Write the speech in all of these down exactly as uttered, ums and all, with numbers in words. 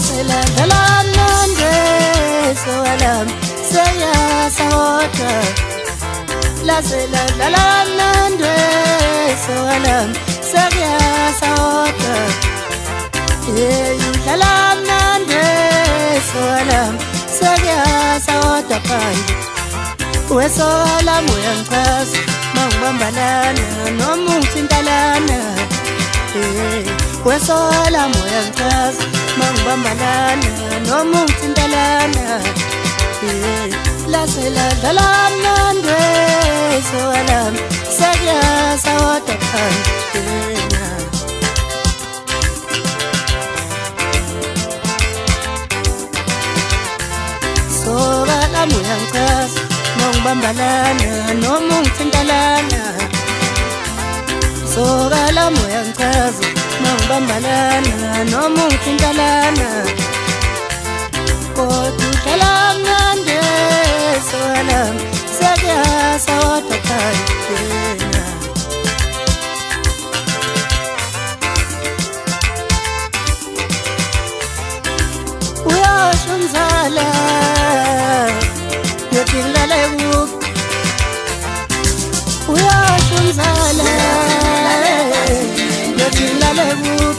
sela dalanande soalam saya sawota la sela dalanande soalam saya sawota hey dalanande soalam saya sawota pai we soalam uyanqas mangibambalana noma ungithintalana hey we soalam uyanqas mangibambalana noma ungithintalana la sela dalana ndwe soalam sakya sawota phana soalam uyanqas mangibambalana noma ungithintalana soalam uyanqas mangibambalana noma ungithintalana kodwa nde soalam sakya sawota phana uyashumzala yotilale wuk uyashumzala yotilale wuk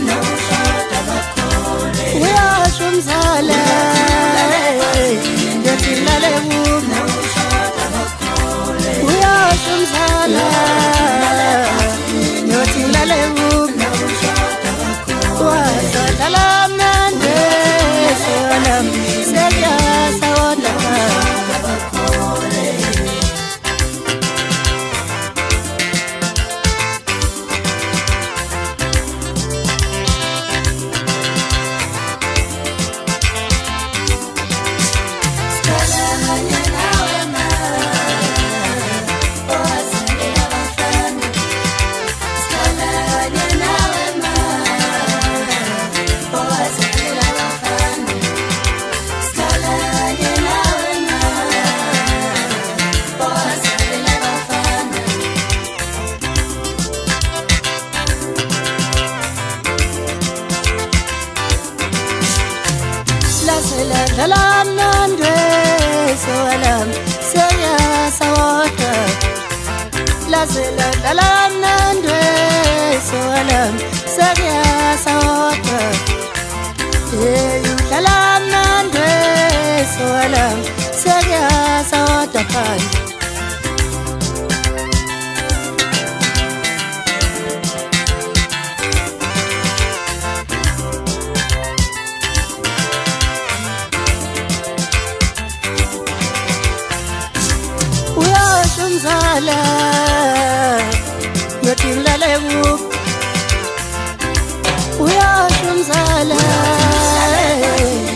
uyashumzala yotilale wuk uyashumzala yotilale wuk wasalamnande soalam sakya sawota dalanande soalam saya sawota la sela dalanande soalam saya sawota hey dalanande soalam saya sawota phana uyashumzala yotilale wuk uyashumzala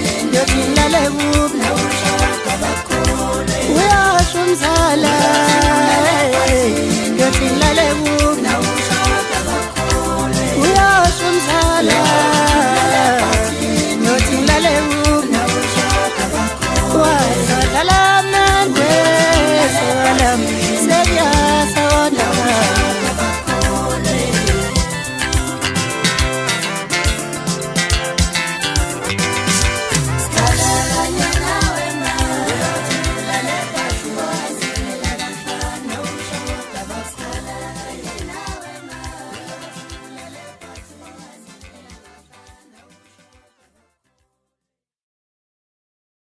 yotilale wuk uyashumzala